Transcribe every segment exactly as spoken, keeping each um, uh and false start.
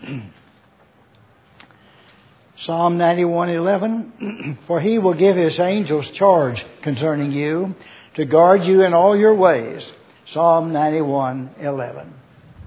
Psalm ninety-one eleven, for he will give his angels charge concerning you, to guard you in all your ways. Psalm ninety-one eleven.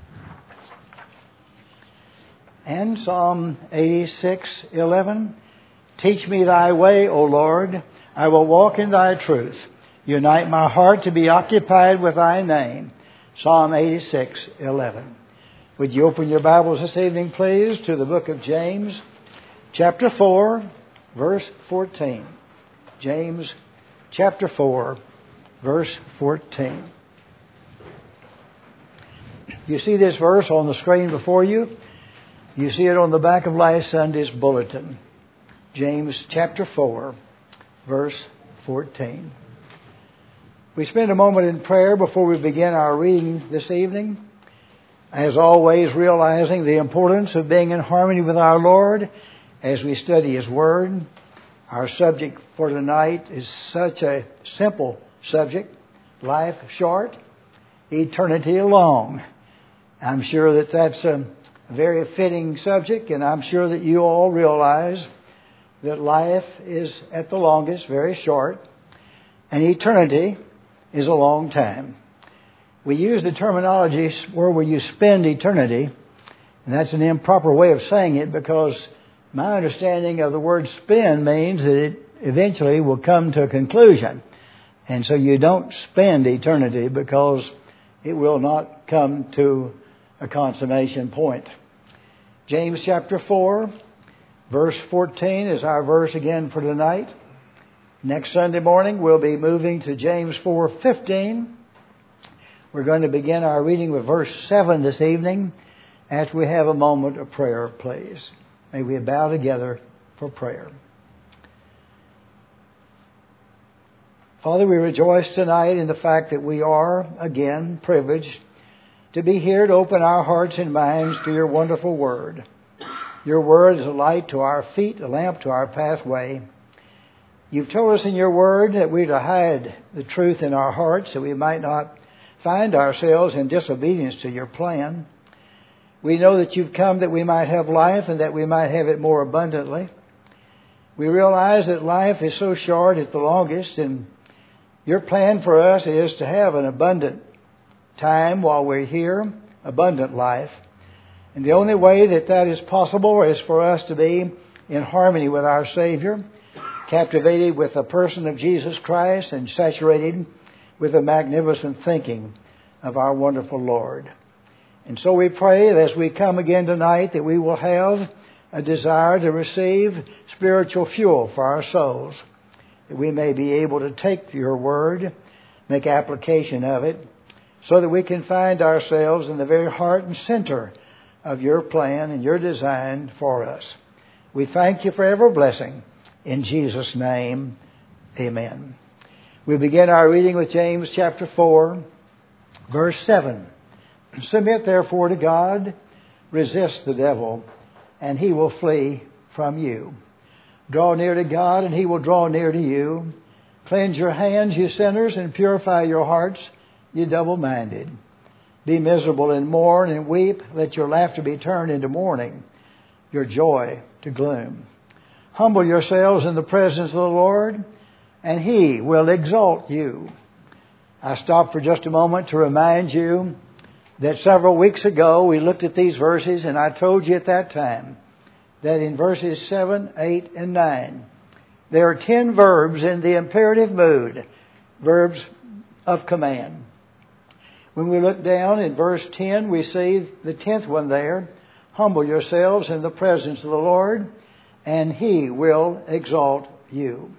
And Psalm eighty-six eleven, teach me thy way, O Lord, I will walk in thy truth. Unite my heart to be occupied with thy name. Psalm eighty-six eleven. Would you open your Bibles this evening, please, to the book of James, chapter four, verse fourteen. James, chapter four, verse fourteen. You see this verse on the screen before you. You see it on the back of last Sunday's bulletin. James, chapter four, verse fourteen. We spend a moment in prayer before we begin our reading this evening. As always, realizing the importance of being in harmony with our Lord as we study His Word. Our subject for tonight is such a simple subject: life short, eternity long. I'm sure that that's a very fitting subject, and I'm sure that you all realize that life is at the longest very short, and eternity is a long time. We use the terminology, where will you spend eternity? And that's an improper way of saying it, because my understanding of the word spend means that it eventually will come to a conclusion. And so you don't spend eternity because it will not come to a consummation point. James chapter four, verse fourteen is our verse again for tonight. Next Sunday morning we'll be moving to James four fifteen. We're going to begin our reading with verse seven this evening after we have a moment of prayer, please. May we bow together for prayer. Father, we rejoice tonight in the fact that we are, again, privileged to be here to open our hearts and minds to your wonderful Word. Your Word is a light to our feet, a lamp to our pathway. You've told us in your Word that we're to hide the truth in our hearts so we might not find ourselves in disobedience to your plan. We know that you've come that we might have life and that we might have it more abundantly. We realize that life is so short at the longest, and your plan for us is to have an abundant time while we're here, abundant life. And the only way that that is possible is for us to be in harmony with our Savior, captivated with the person of Jesus Christ, and saturated with the magnificent thinking of our wonderful Lord. And so we pray that as we come again tonight that we will have a desire to receive spiritual fuel for our souls, that we may be able to take your Word, make application of it, so that we can find ourselves in the very heart and center of your plan and your design for us. We thank you for every blessing. In Jesus' name, amen. We begin our reading with James chapter four, verse seven. Submit therefore to God, resist the devil, and he will flee from you. Draw near to God, and he will draw near to you. Cleanse your hands, you sinners, and purify your hearts, you double-minded. Be miserable and mourn and weep. Let your laughter be turned into mourning, your joy to gloom. Humble yourselves in the presence of the Lord, and He will exalt you. I stop for just a moment to remind you that several weeks ago we looked at these verses, and I told you at that time that in verses seven, eight, and nine, there are ten verbs in the imperative mood, verbs of command. When we look down in verse ten, we see the tenth one there. Humble yourselves in the presence of the Lord, and He will exalt you.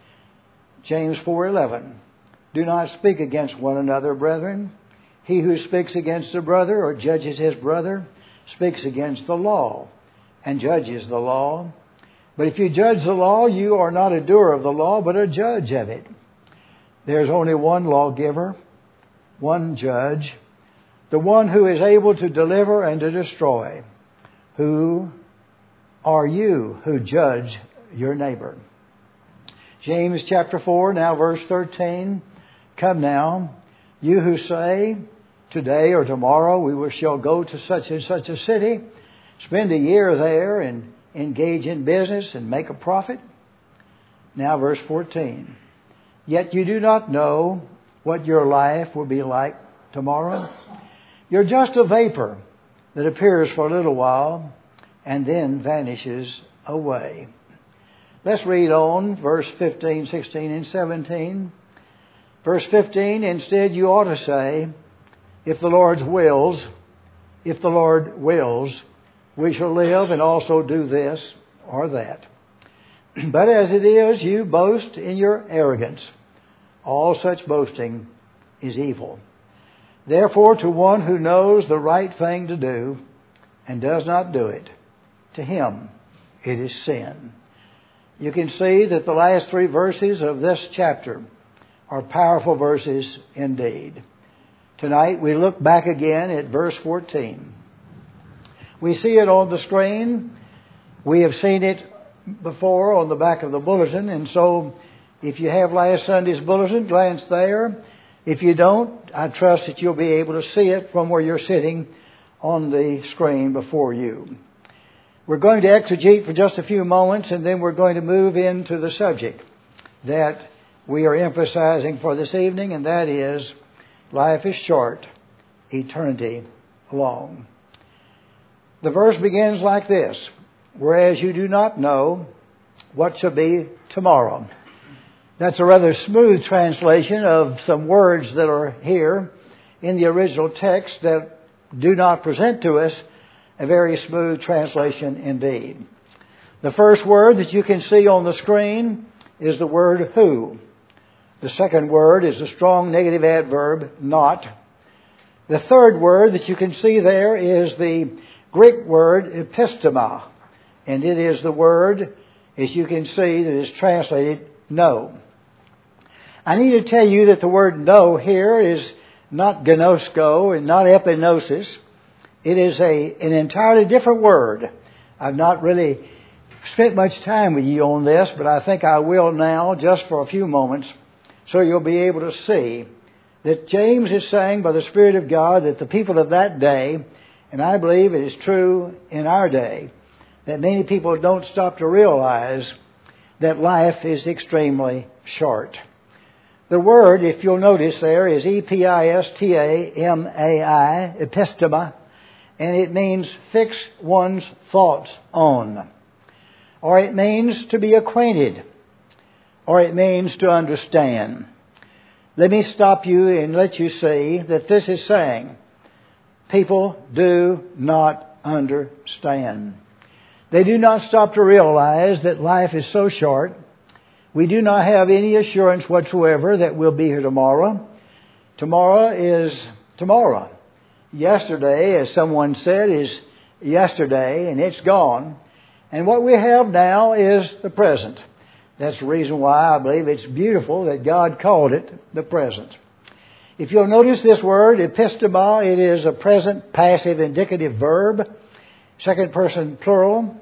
James four eleven. Do not speak against one another, brethren. He who speaks against a brother or judges his brother speaks against the law and judges the law. But if you judge the law, you are not a doer of the law, but a judge of it. There's only one lawgiver, one judge, the one who is able to deliver and to destroy. Who are you who judge your neighbor? James chapter four, now verse thirteen. Come now, you who say, today or tomorrow we shall go to such and such a city, spend a year there and engage in business and make a profit? Now verse fourteen. Yet you do not know what your life will be like tomorrow. You're just a vapor that appears for a little while and then vanishes away. Let's read on verse fifteen, sixteen, and seventeen. Verse fifteen, instead you ought to say, if the Lord wills, if the Lord wills, we shall live and also do this or that. But as it is, you boast in your arrogance. All such boasting is evil. Therefore, to one who knows the right thing to do and does not do it, to him it is sin. You can see that the last three verses of this chapter are powerful verses indeed. Tonight we look back again at verse fourteen. We see it on the screen. We have seen it before on the back of the bulletin, and so if you have last Sunday's bulletin, glance there. If you don't, I trust that you'll be able to see it from where you're sitting on the screen before you. We're going to exegete for just a few moments, and then we're going to move into the subject that we are emphasizing for this evening, and that is, life is short, eternity long. The verse begins like this: whereas you do not know what shall be tomorrow. That's a rather smooth translation of some words that are here in the original text that do not present to us a very smooth translation indeed. The first word that you can see on the screen is the word who. The second word is the strong negative adverb not. The third word that you can see there is the Greek word epistema, and it is the word, as you can see, that is translated know. I need to tell you that the word know here is not gnosko and not epinosis. It is a an entirely different word. I've not really spent much time with you on this, but I think I will now just for a few moments so you'll be able to see that James is saying by the Spirit of God that the people of that day, and I believe it is true in our day, that many people don't stop to realize that life is extremely short. The word, if you'll notice there, is E P I S T A M A I, epistema, and it means fix one's thoughts on. Or it means to be acquainted. Or it means to understand. Let me stop you and let you see that this is saying people do not understand. They do not stop to realize that life is so short. We do not have any assurance whatsoever that we'll be here tomorrow. Tomorrow is tomorrow. Yesterday, as someone said, is yesterday, and it's gone. And what we have now is the present. That's the reason why I believe it's beautiful that God called it the present. If you'll notice this word, epistema, it is a present passive indicative verb, second person plural.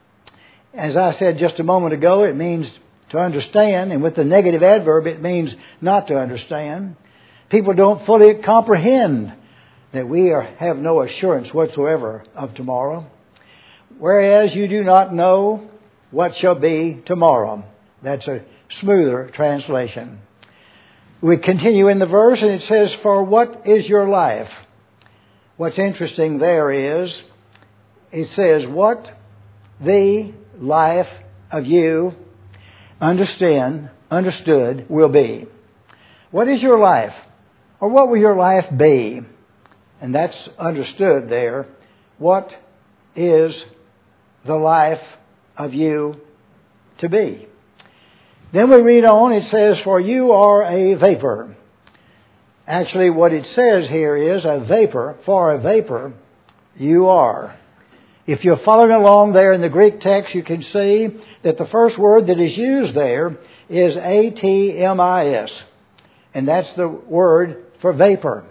As I said just a moment ago, it means to understand, and with the negative adverb, it means not to understand. People don't fully comprehend that we are, have no assurance whatsoever of tomorrow. Whereas you do not know what shall be tomorrow. That's a smoother translation. We continue in the verse, and it says, for what is your life? What's interesting there is, it says, what the life of you understand, understood will be. What is your life? Or what will your life be? And that's understood there. What is the life of you to be? Then we read on, it says, for you are a vapor. Actually, what it says here is a vapor, for a vapor you are. If you're following along there in the Greek text, you can see that the first word that is used there is A T M I S. And that's the word for vapor.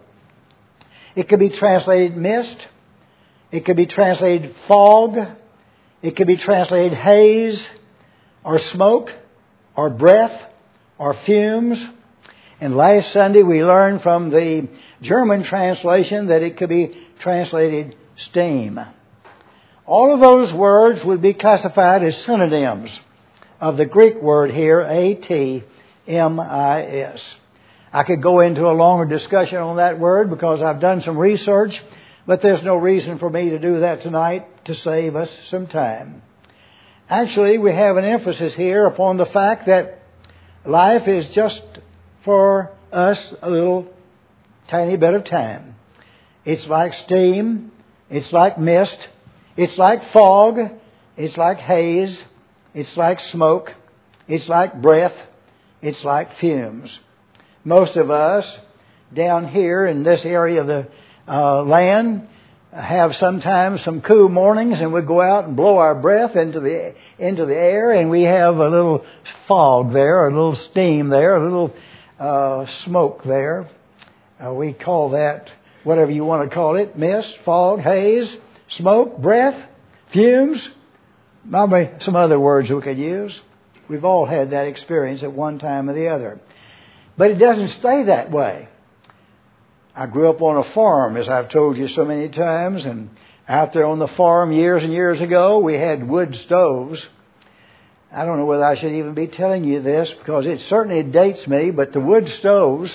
It could be translated mist. It could be translated fog. It could be translated haze or smoke or breath or fumes. And last Sunday we learned from the German translation that it could be translated steam. All of those words would be classified as synonyms of the Greek word here, A T M I S. I could go into a longer discussion on that word because I've done some research, but there's no reason for me to do that tonight to save us some time. Actually, we have an emphasis here upon the fact that life is just for us a little tiny bit of time. It's like steam. It's like mist. It's like fog. It's like haze. It's like smoke. It's like breath. It's like fumes. Most of us down here in this area of the uh, land have sometimes some cool mornings, and we go out and blow our breath into the into the air, and we have a little fog there, a little steam there, a little uh, smoke there. Uh, we call that whatever you want to call it: mist, fog, haze, smoke, breath, fumes. Maybe some other words we could use. We've all had that experience at one time or the other. But it doesn't stay that way. I grew up on a farm, as I've told you so many times, and out there on the farm years and years ago, we had wood stoves. I don't know whether I should even be telling you this, because it certainly dates me, but the wood stoves,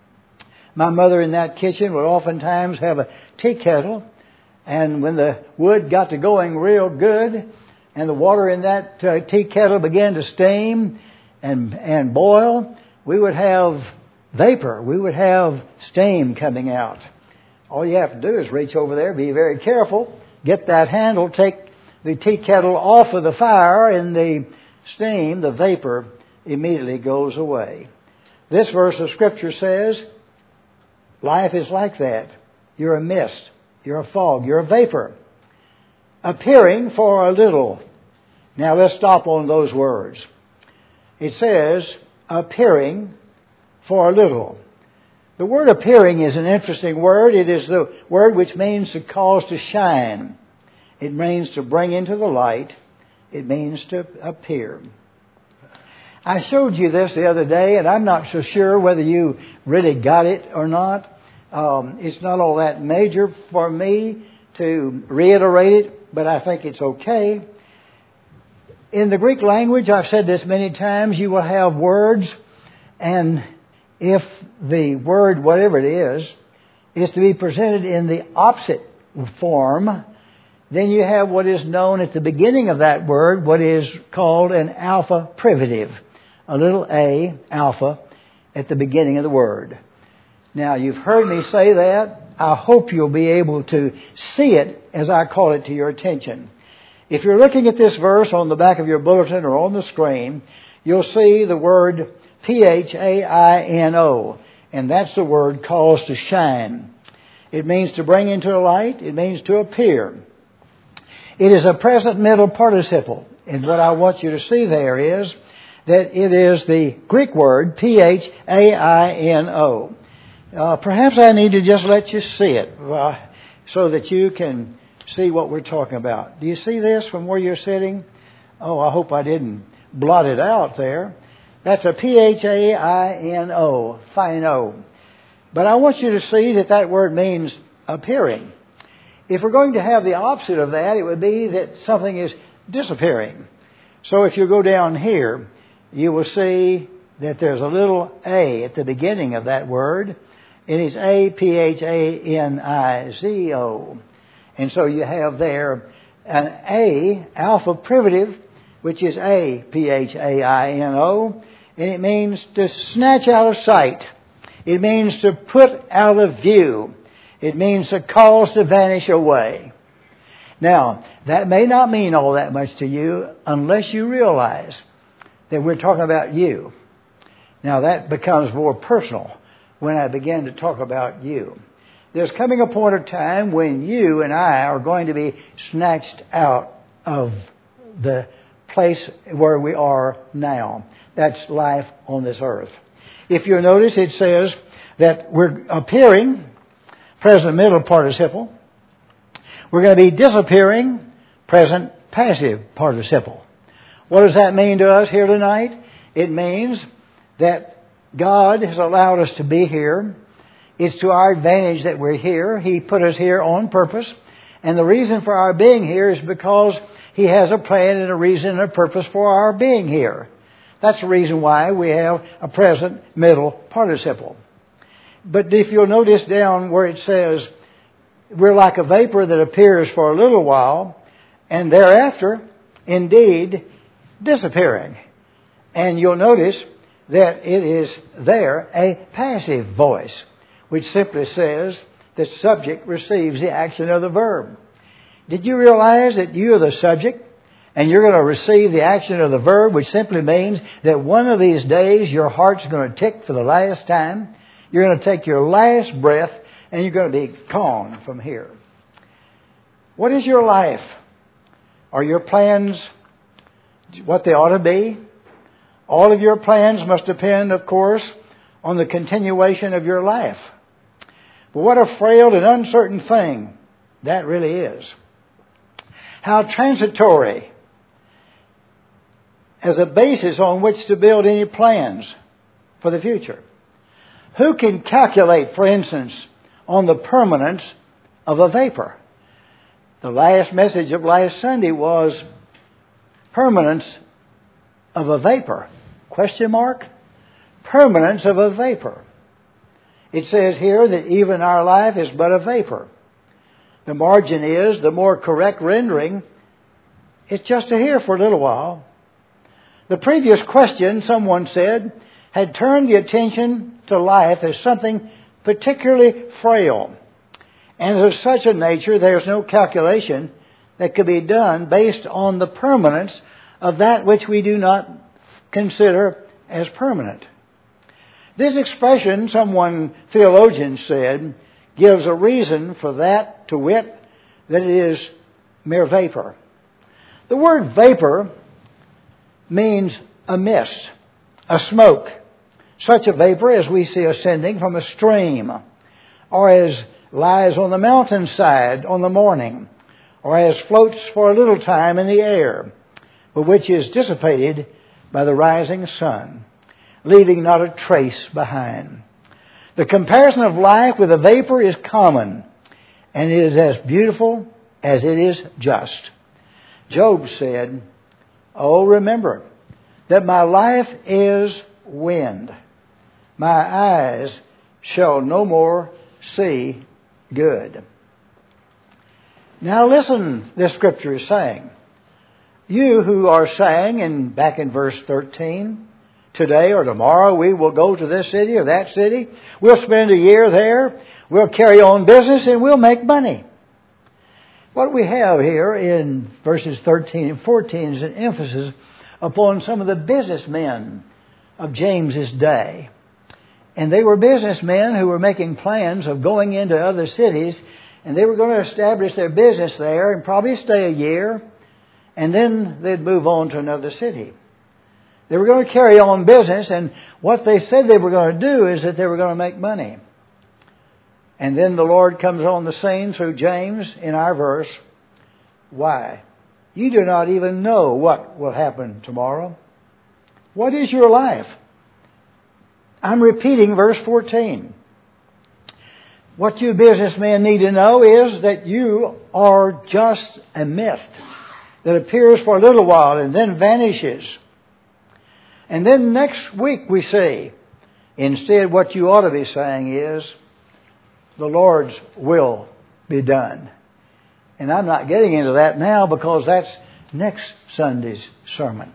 my mother in that kitchen would oftentimes have a tea kettle, and when the wood got to going real good, and the water in that uh, tea kettle began to steam and and boil, we would have vapor. We would have steam coming out. All you have to do is reach over there, be very careful, get that handle, take the tea kettle off of the fire, and the steam, the vapor, immediately goes away. This verse of Scripture says, life is like that. You're a mist. You're a fog. You're a vapor. Appearing for a little. Now let's stop on those words. It says, appearing for a little. The word appearing is an interesting word. It is the word which means to cause to shine. It means to bring into the light. It means to appear. I showed you this the other day, and I'm not so sure whether you really got it or not. Um, it's not all that major for me to reiterate it, but I think it's okay. In the Greek language, I've said this many times, you will have words, and if the word, whatever it is, is to be presented in the opposite form, then you have what is known at the beginning of that word, what is called an alpha privative. A little a, alpha, at the beginning of the word. Now, you've heard me say that. I hope you'll be able to see it as I call it to your attention. If you're looking at this verse on the back of your bulletin or on the screen, you'll see the word P H A I N O, and that's the word cause to shine. It means to bring into the light. It means to appear. It is a present middle participle, and what I want you to see there is that it is the Greek word P H A I N O. Uh, perhaps I need to just let you see it uh, so that you can see what we're talking about. Do you see this from where you're sitting? Oh, I hope I didn't blot it out there. That's a P H A I N O, phino. But I want you to see that that word means appearing. If we're going to have the opposite of that, it would be that something is disappearing. So if you go down here, you will see that there's a little a at the beginning of that word. It is A P H A N I Z O. And so you have there an A, alpha privative, which is A P H A I N O, and it means to snatch out of sight. It means to put out of view. It means to cause to vanish away. Now, that may not mean all that much to you unless you realize that we're talking about you. Now, that becomes more personal when I begin to talk about you. There's coming a point of time when you and I are going to be snatched out of the place where we are now. That's life on this earth. If you'll notice, it says that we're appearing, present middle participle. We're going to be disappearing, present passive participle. What does that mean to us here tonight? It means that God has allowed us to be here. It's to our advantage that we're here. He put us here on purpose. And the reason for our being here is because He has a plan and a reason and a purpose for our being here. That's the reason why we have a present middle participle. But if you'll notice down where it says, we're like a vapor that appears for a little while, and thereafter, indeed, disappearing. And you'll notice that it is there a passive voice, which simply says the subject receives the action of the verb. Did you realize that you are the subject and you're going to receive the action of the verb, which simply means that one of these days your heart's going to tick for the last time. You're going to take your last breath and you're going to be gone from here. What is your life? Are your plans what they ought to be? All of your plans must depend, of course, on the continuation of your life. But what a frail and uncertain thing that really is. How transitory as a basis on which to build any plans for the future. Who can calculate, for instance, on the permanence of a vapor? The last message of last Sunday was permanence of a vapor. Question mark? Permanence of a vapor. It says here that even our life is but a vapor. The margin is, the more correct rendering, it's just a here for a little while. The previous question, someone said, had turned the attention to life as something particularly frail. And of such a nature, there's no calculation that could be done based on the permanence of that which we do not consider as permanent. This expression, someone theologian said, gives a reason for that, to wit, that it is mere vapor. The word vapor means a mist, a smoke, such a vapor as we see ascending from a stream, or as lies on the mountainside on the morning, or as floats for a little time in the air, but which is dissipated by the rising sun, leaving not a trace behind. The comparison of life with a vapor is common, and it is as beautiful as it is just. Job said, "Oh, remember that my life is wind. My eyes shall no more see good." Now listen, this scripture is saying, you who are saying, and back in verse thirteen, today or tomorrow we will go to this city or that city. We'll spend a year there. We'll carry on business and we'll make money. What we have here in verses thirteen and fourteen is an emphasis upon some of the businessmen of James's day. And they were businessmen who were making plans of going into other cities, and they were going to establish their business there and probably stay a year, and then they'd move on to another city. They were going to carry on business, and what they said they were going to do is that they were going to make money. And then the Lord comes on the scene through James in our verse. Why? You do not even know what will happen tomorrow. What is your life? I'm repeating verse fourteen. What you businessmen need to know is that you are just a mist that appears for a little while and then vanishes. And then next week we see, instead what you ought to be saying is, the Lord's will be done. And I'm not getting into that now because that's next Sunday's sermon.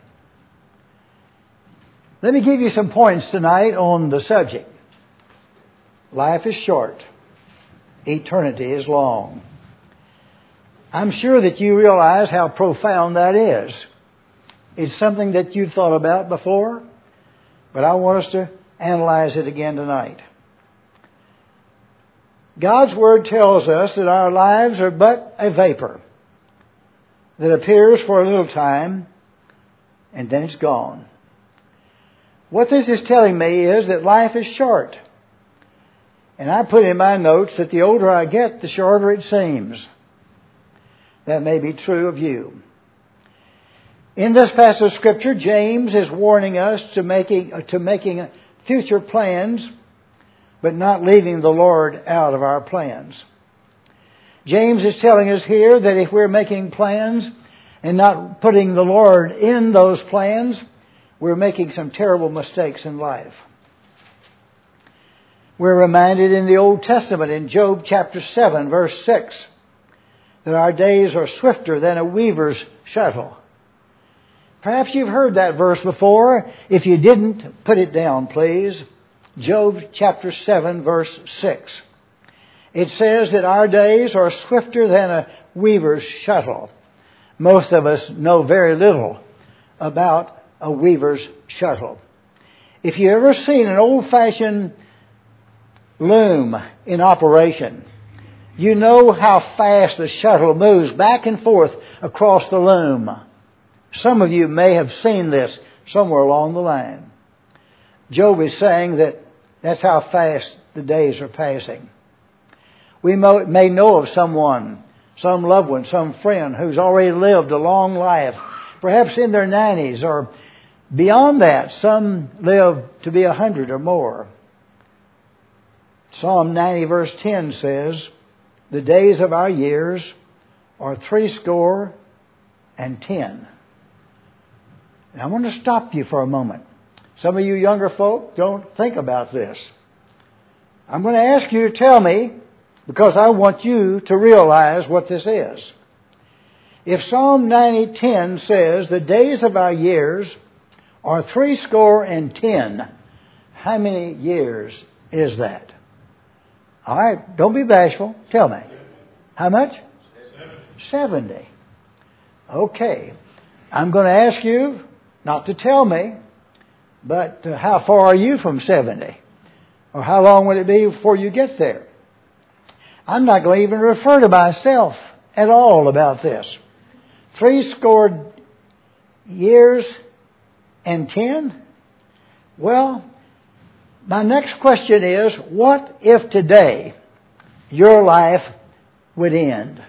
Let me give you some points tonight on the subject. Life is short. Eternity is long. I'm sure that you realize how profound that is. It's something that you've thought about before, but I want us to analyze it again tonight. God's Word tells us that our lives are but a vapor that appears for a little time and then it's gone. What this is telling me is that life is short. And I put in my notes that the older I get, the shorter it seems. That may be true of you. In this passage of Scripture, James is warning us to making, to making future plans, but not leaving the Lord out of our plans. James is telling us here that if we're making plans and not putting the Lord in those plans, we're making some terrible mistakes in life. We're reminded in the Old Testament in Job chapter seven, verse six, that our days are swifter than a weaver's shuttle. Perhaps you've heard that verse before. If you didn't, put it down, please. Job chapter seven, verse six. It says that our days are swifter than a weaver's shuttle. Most of us know very little about a weaver's shuttle. If you've ever seen an old-fashioned loom in operation, you know how fast the shuttle moves back and forth across the loom. Some of you may have seen this somewhere along the line. Job is saying that that's how fast the days are passing. We may know of someone, some loved one, some friend who's already lived a long life, perhaps in their nineties or beyond that. Some live to be a hundred or more. Psalm ninety verse ten says, the days of our years are threescore and ten. And I want to stop you for a moment. Some of you younger folk don't think about this. I'm going to ask you to tell me, because I want you to realize what this is. If Psalm ninety ten says the days of our years are threescore and ten, how many years is that? All right, don't be bashful. Tell me. How much? Seventy. Okay. I'm going to ask you not to tell me, but uh, how far are you from seventy? Or how long will it be before you get there? I'm not going to even refer to myself at all about this. Three scored years and ten? Well, my next question is, what if today your life would end?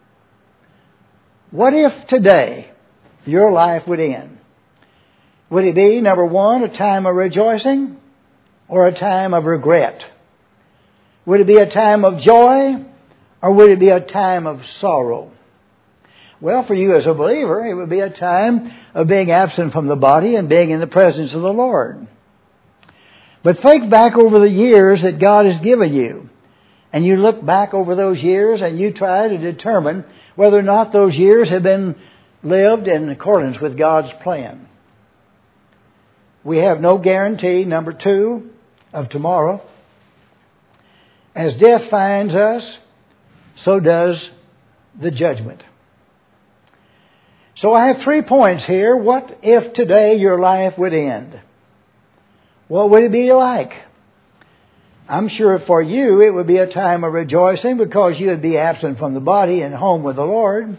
What if today your life would end? Would it be, number one, a time of rejoicing or a time of regret? Would it be a time of joy or would it be a time of sorrow? Well, for you as a believer, it would be a time of being absent from the body and being in the presence of the Lord. But think back over the years that God has given you. And you look back over those years and you try to determine whether or not those years have been lived in accordance with God's plan. We have no guarantee, number two, of tomorrow. As death finds us, so does the judgment. So I have three points here. What if today your life would end? What would it be like? I'm sure for you it would be a time of rejoicing because you would be absent from the body and home with the Lord.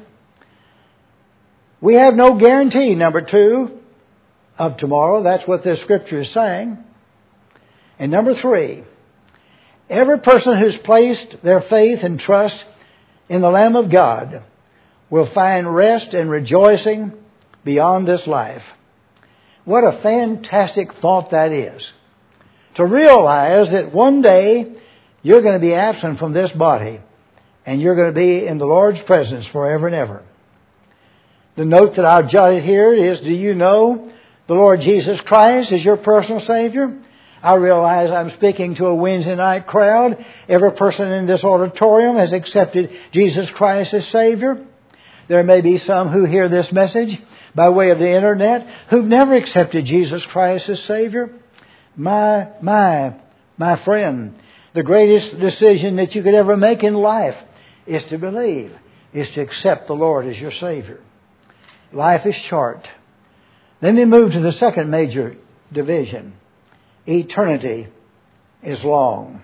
We have no guarantee, number two, of tomorrow. That's what this scripture is saying. And number three, every person who's placed their faith and trust in the Lamb of God will find rest and rejoicing beyond this life. What a fantastic thought that is. To realize that one day you're going to be absent from this body and you're going to be in the Lord's presence forever and ever. The note that I've jotted here is, do you know the Lord Jesus Christ is your personal Savior? I realize I'm speaking to a Wednesday night crowd. Every person in this auditorium has accepted Jesus Christ as Savior. There may be some who hear this message by way of the internet who've never accepted Jesus Christ as Savior. My, my, my friend, the greatest decision that you could ever make in life is to believe, is to accept the Lord as your Savior. Life is short. Then we move to the second major division. Eternity is long.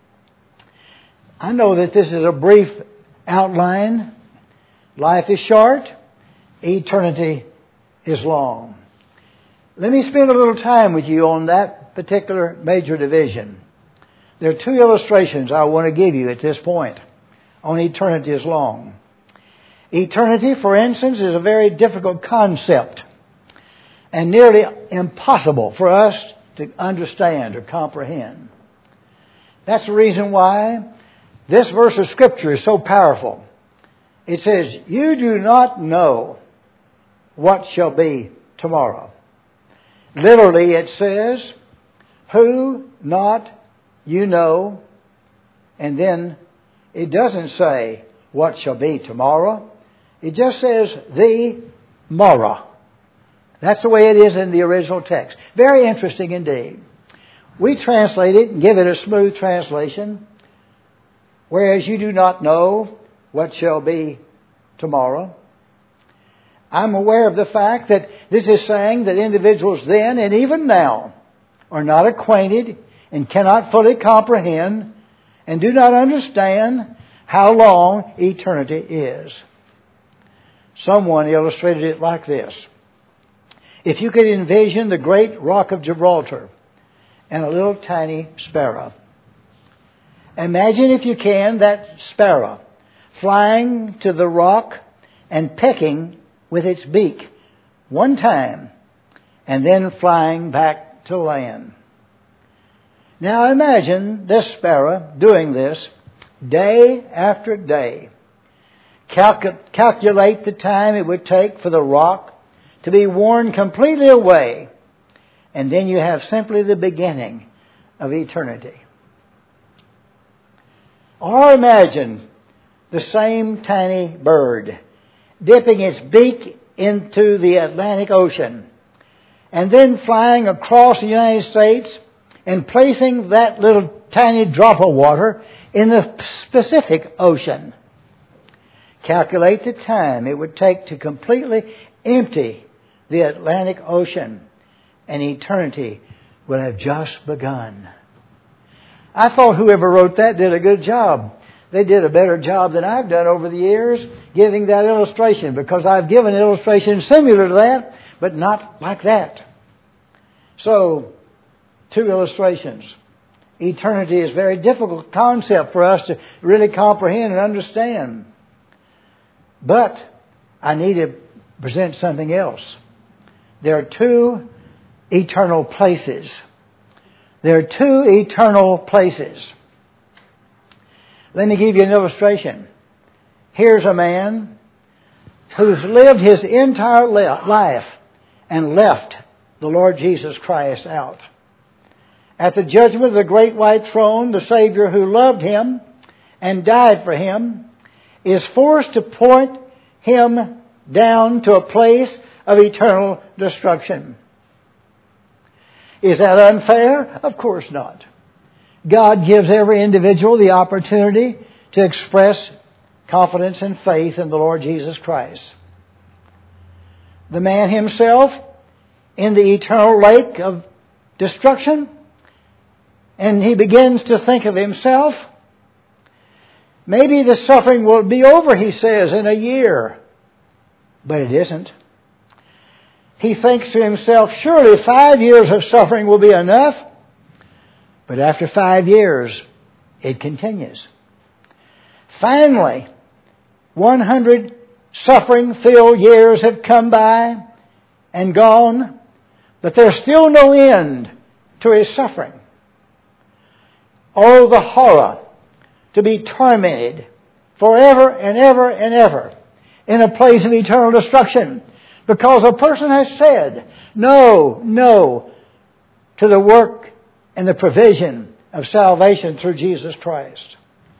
I know that this is a brief outline. Life is short. Eternity is long. Let me spend a little time with you on that particular major division. There are two illustrations I want to give you at this point on eternity is long. Eternity, for instance, is a very difficult concept and nearly impossible for us to understand or comprehend. That's the reason why This verse of Scripture is so powerful. It says, you do not know what shall be tomorrow. Literally it says, who, not, you know. And then it doesn't say what shall be tomorrow. It just says the morrow. That's the way it is in the original text. Very interesting indeed. We translate it and give it a smooth translation. Whereas you do not know what shall be tomorrow. I'm aware of the fact that this is saying that individuals then and even now are not acquainted and cannot fully comprehend and do not understand how long eternity is. Someone illustrated it like this. If you could envision the great rock of Gibraltar and a little tiny sparrow. Imagine, if you can, that sparrow flying to the rock and pecking with its beak one time and then flying back to land. Now imagine this sparrow doing this day after day. Calcul- calculate the time it would take for the rock to be worn completely away, and then you have simply the beginning of eternity. Or imagine the same tiny bird dipping its beak into the Atlantic Ocean and then flying across the United States and placing that little tiny drop of water in the Pacific Ocean. Calculate the time it would take to completely empty the Atlantic Ocean, and eternity will have just begun. I thought whoever wrote that did a good job. They did a better job than I've done over the years giving that illustration, because I've given illustrations similar to that, but not like that. So, two illustrations. Eternity is a very difficult concept for us to really comprehend and understand. But I need to present something else. There are two eternal places. There are two eternal places. Let me give you an illustration. Here's a man who's lived his entire life and left the Lord Jesus Christ out. At the judgment of the great white throne, the Savior who loved him and died for him is forced to point him down to a place of eternal destruction. Is that unfair? Of course not. God gives every individual the opportunity to express confidence and faith in the Lord Jesus Christ. The man himself in the eternal lake of destruction, and he begins to think of himself. Maybe the suffering will be over, he says, in a year. But it isn't. He thinks to himself, surely five years of suffering will be enough. But after five years, it continues. Finally, one hundred suffering-filled years have come by and gone, but there's still no end to his suffering. Oh, the horror to be tormented forever and ever and ever in a place of eternal destruction, because a person has said no, no to the work and the provision of salvation through Jesus Christ.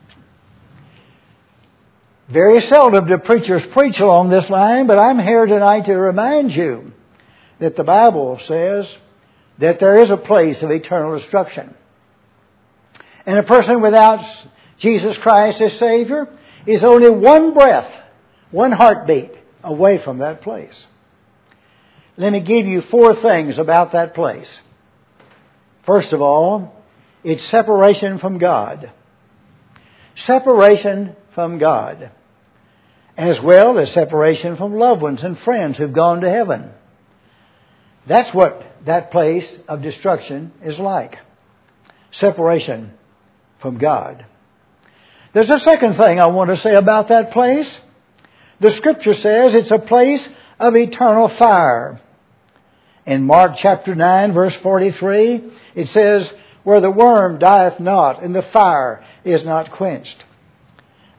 Very seldom do preachers preach along this line, but I'm here tonight to remind you that the Bible says that there is a place of eternal destruction. And a person without Jesus Christ as Savior is only one breath, one heartbeat away from that place. Let me give you four things about that place. First of all, it's separation from God. Separation from God. As well as separation from loved ones and friends who've gone to heaven. That's what that place of destruction is like. Separation from God. There's a second thing I want to say about that place. The Scripture says it's a place of eternal fire. In Mark chapter nine, verse forty-three, it says, where the worm dieth not and the fire is not quenched.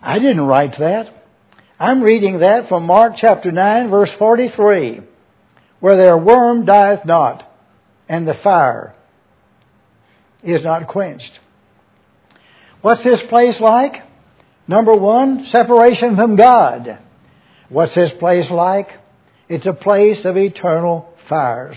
I didn't write that. I'm reading that from Mark chapter nine, verse forty-three, where their worm dieth not, and the fire is not quenched. What's this place like? Number one, separation from God. What's this place like? It's a place of eternal fires.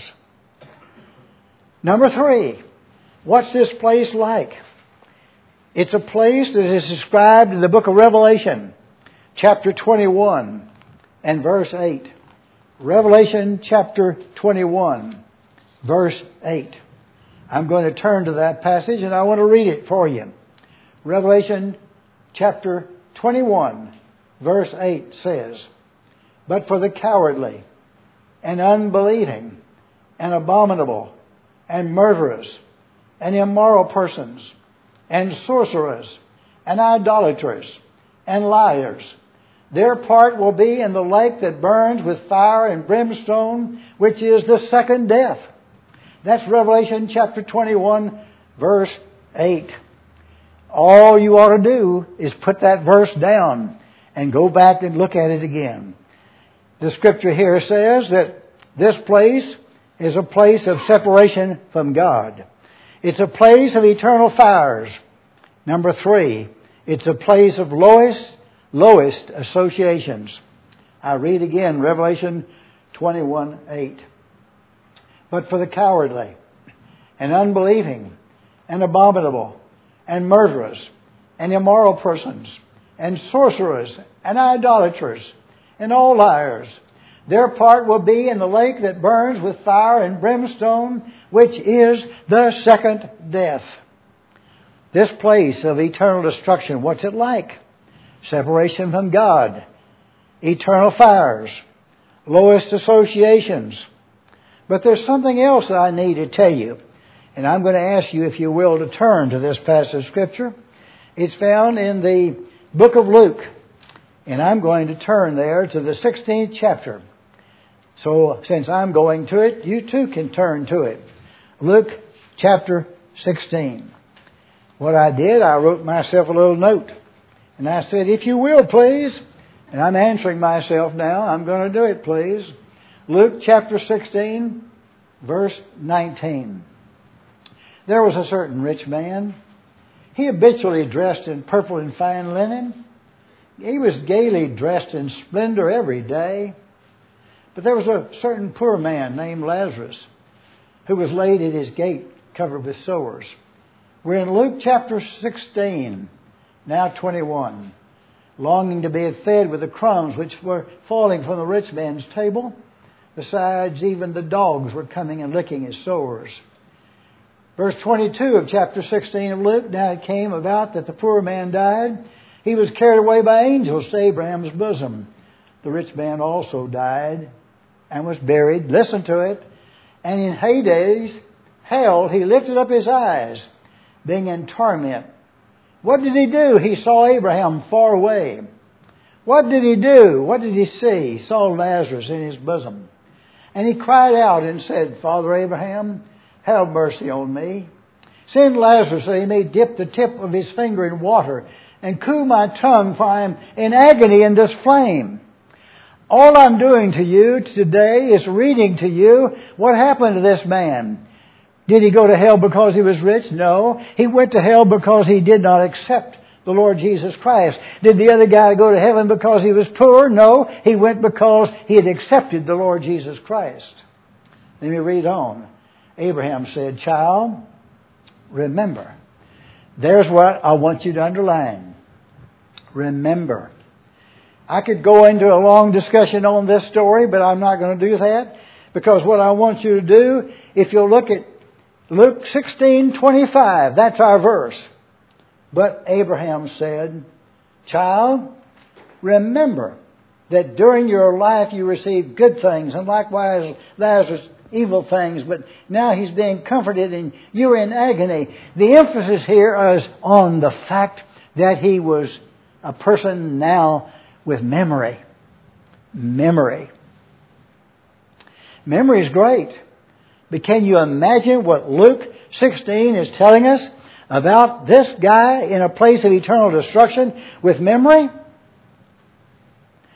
Number three, what's this place like? It's a place that is described in the book of Revelation, chapter twenty-one and verse eight. Revelation chapter twenty-one, verse eight. I'm going to turn to that passage and I want to read it for you. Revelation chapter twenty-one, verse eight says, "But for the cowardly and unbelieving and abominable and murderers and immoral persons and sorcerers and idolaters and liars, their part will be in the lake that burns with fire and brimstone, which is the second death." That's Revelation chapter twenty-one, verse eight. All you ought to do is put that verse down and go back and look at it again. The scripture here says that this place is a place of separation from God. It's a place of eternal fires. Number three, it's a place of lowest, lowest associations. I read again, Revelation twenty-one eight. "But for the cowardly and unbelieving and abominable and murderers and immoral persons and sorcerers and idolaters and all liars, their part will be in the lake that burns with fire and brimstone, which is the second death." This place of eternal destruction, what's it like? Separation from God, eternal fires, lowest associations. But there's something else that I need to tell you. And I'm going to ask you, if you will, to turn to this passage of Scripture. It's found in the book of Luke. And I'm going to turn there to the sixteenth chapter. So since I'm going to it, you too can turn to it. Luke chapter sixteen. What I did, I wrote myself a little note. And I said, if you will, please. And I'm answering myself now. I'm going to do it, please. Luke chapter sixteen, verse nineteen. "There was a certain rich man. He habitually dressed in purple and fine linen. He was gaily dressed in splendor every day. But there was a certain poor man named Lazarus, who was laid at his gate, covered with sores." We're in Luke chapter sixteen, now twenty-one. "Longing to be fed with the crumbs which were falling from the rich man's table. Besides, even the dogs were coming and licking his sores." Verse twenty-two of chapter sixteen of Luke, "Now it came about that the poor man died. He was carried away by angels to Abraham's bosom. The rich man also died and was buried." Listen to it. "And in Hades, hell, he lifted up his eyes, being in torment." What did he do? He saw Abraham far away. What did he do? What did he see? He saw Lazarus in his bosom. "And he cried out and said, Father Abraham, have mercy on me. Send Lazarus that he may dip the tip of his finger in water and cool my tongue, for I am in agony in this flame." All I'm doing to you today is reading to you what happened to this man. Did he go to hell because he was rich? No. He went to hell because he did not accept the Lord Jesus Christ. Did the other guy go to heaven because he was poor? No. He went because he had accepted the Lord Jesus Christ. Let me read on. Abraham said, "Child, remember." There's what I want you to underline. Remember. I could go into a long discussion on this story, but I'm not going to do that, because what I want you to do, if you'll look at Luke sixteen twenty-five, that's our verse. "But Abraham said, Child, remember that during your life you received good things, and likewise Lazarus evil things, but now he's being comforted and you're in agony." The emphasis here is on the fact that he was a person now with memory. Memory. Memory is great. But can you imagine what Luke sixteen is telling us about this guy in a place of eternal destruction with memory?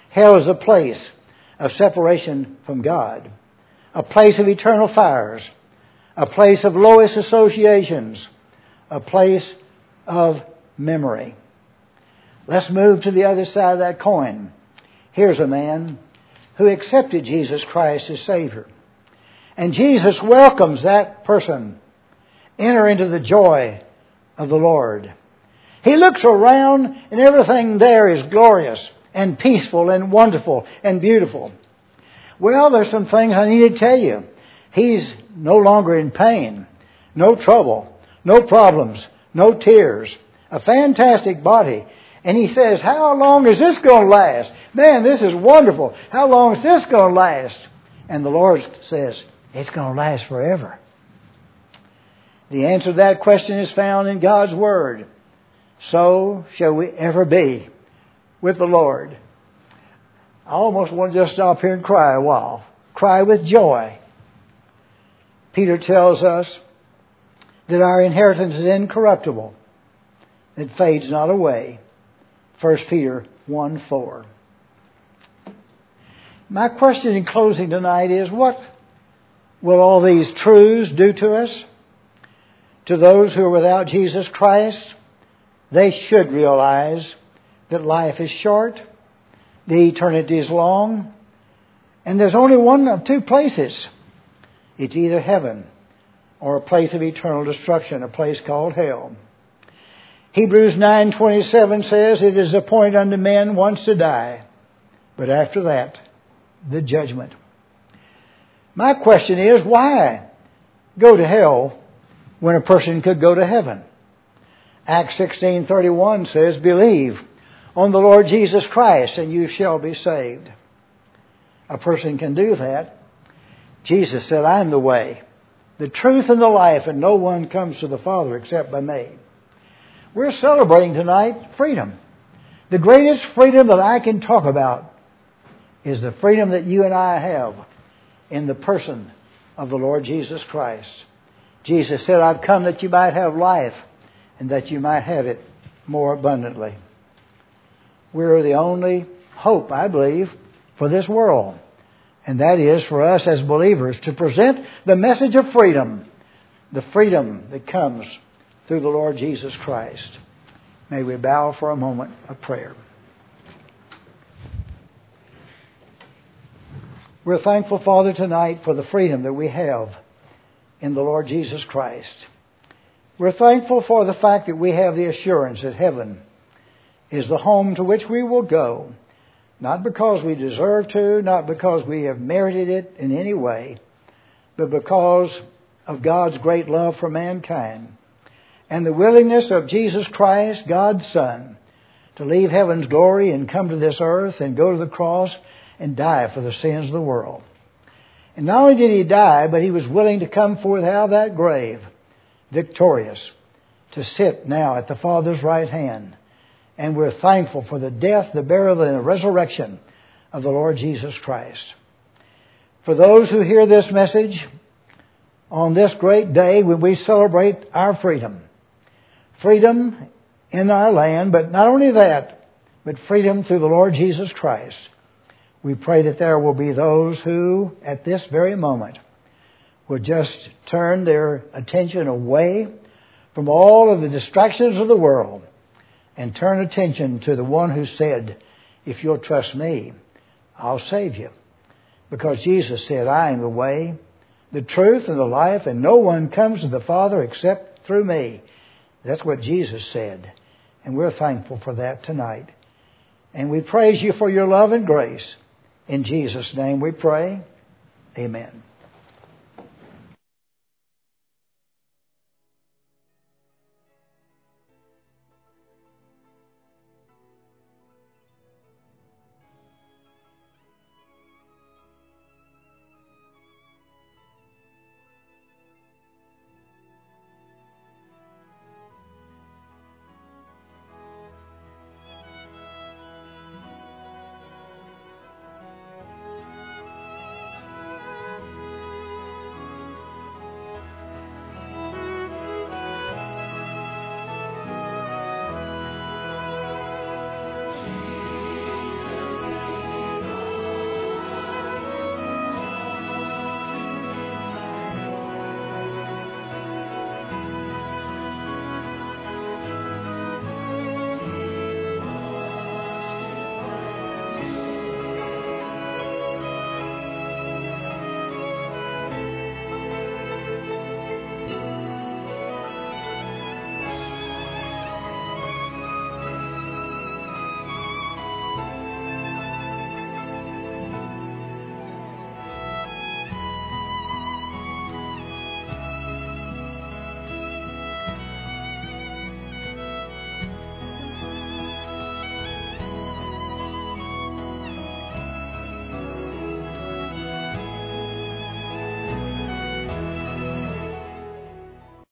Hell is a place of separation from God, a place of eternal fires, a place of lowest associations, a place of memory. Let's move to the other side of that coin. Here's a man who accepted Jesus Christ as Savior. And Jesus welcomes that person. Enter into the joy of the Lord. He looks around and everything there is glorious and peaceful and wonderful and beautiful. Well, there's some things I need to tell you. He's no longer in pain, no trouble, no problems, no tears, a fantastic body. And he says, how long is this going to last? Man, this is wonderful. How long is this going to last? And the Lord says, it's going to last forever. The answer to that question is found in God's Word. So shall we ever be with the Lord. I almost want to just stop here and cry a while. Cry with joy. Peter tells us that our inheritance is incorruptible. It fades not away. First Peter one four. My question in closing tonight is, what will all these truths do to us? To those who are without Jesus Christ, they should realize that life is short, the eternity is long, and there's only one of two places. It's either heaven or a place of eternal destruction, a place called hell. Hebrews nine twenty-seven says, it is appointed unto men once to die, but after that, the judgment. My question is, why go to hell when a person could go to heaven? Acts sixteen thirty-one says, believe on the Lord Jesus Christ and you shall be saved. A person can do that. Jesus said, I am the way, the truth and the life, and no one comes to the Father except by me. We're celebrating tonight freedom. The greatest freedom that I can talk about is the freedom that you and I have in the person of the Lord Jesus Christ. Jesus said, I've come that you might have life and that you might have it more abundantly. We're the only hope, I believe, for this world. And that is for us as believers to present the message of freedom, the freedom that comes through the Lord Jesus Christ. May we bow for a moment of prayer. We're thankful, Father, tonight for the freedom that we have in the Lord Jesus Christ. We're thankful for the fact that we have the assurance that heaven is the home to which we will go, not because we deserve to, not because we have merited it in any way, but because of God's great love for mankind and the willingness of Jesus Christ, God's Son, to leave heaven's glory and come to this earth and go to the cross and die for the sins of the world. And not only did He die, but He was willing to come forth out of that grave, victorious, to sit now at the Father's right hand. And we're thankful for the death, the burial, and the resurrection of the Lord Jesus Christ. For those who hear this message on this great day when we celebrate our freedom, freedom in our land, but not only that, but freedom through the Lord Jesus Christ, we pray that there will be those who, at this very moment, will just turn their attention away from all of the distractions of the world and turn attention to the one who said, if you'll trust me, I'll save you. Because Jesus said, I am the way, the truth, and the life, and no one comes to the Father except through me. That's what Jesus said. And we're thankful for that tonight. And we praise you for your love and grace. In Jesus' name we pray. Amen.